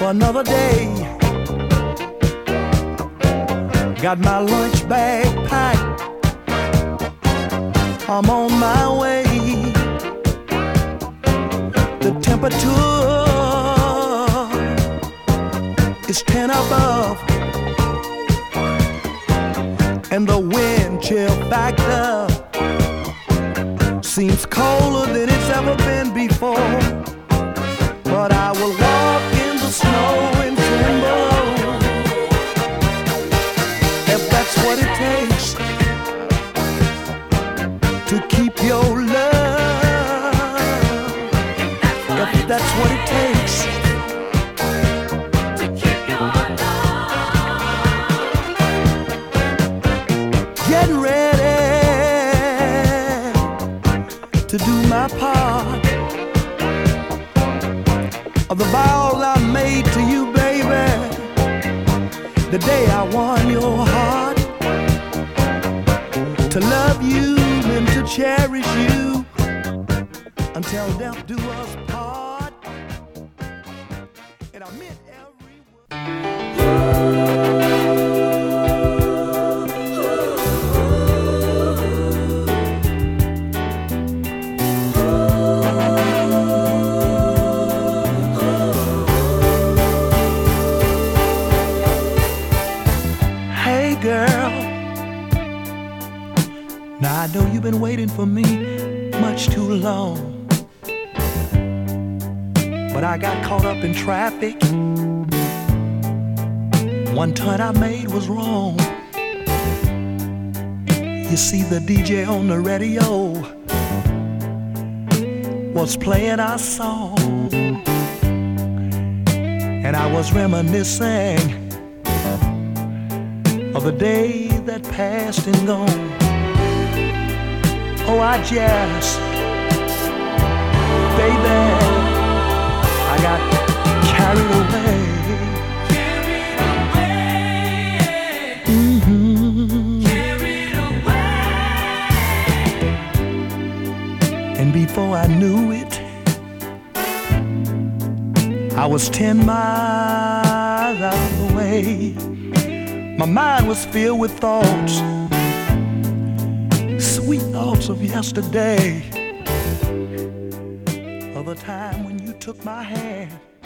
another day. Got my lunch bag packed, I'm on my way. The temperature is 10 above, and the wind chill factor seems colder than it's ever been before. But I will walk in the snow and tremble if that's what it takes to keep your love. If that's what it takes to keep your love. Getting ready to do my part of the vows I made to you, baby, the day I won your heart. To love you and to cherish you until death do us part. And I meant every girl. Now I know you've been waiting for me much too long, but I got caught up in traffic. One turn I made was wrong. You see, the DJ on the radio was playing our song, and I was reminiscing of the day that passed and gone. Oh, I just, baby, I got carried away. Carried away. And before I knew it, I was 10 miles out of the way. My mind was filled with thoughts, sweet thoughts of yesterday, of the time when you took my hand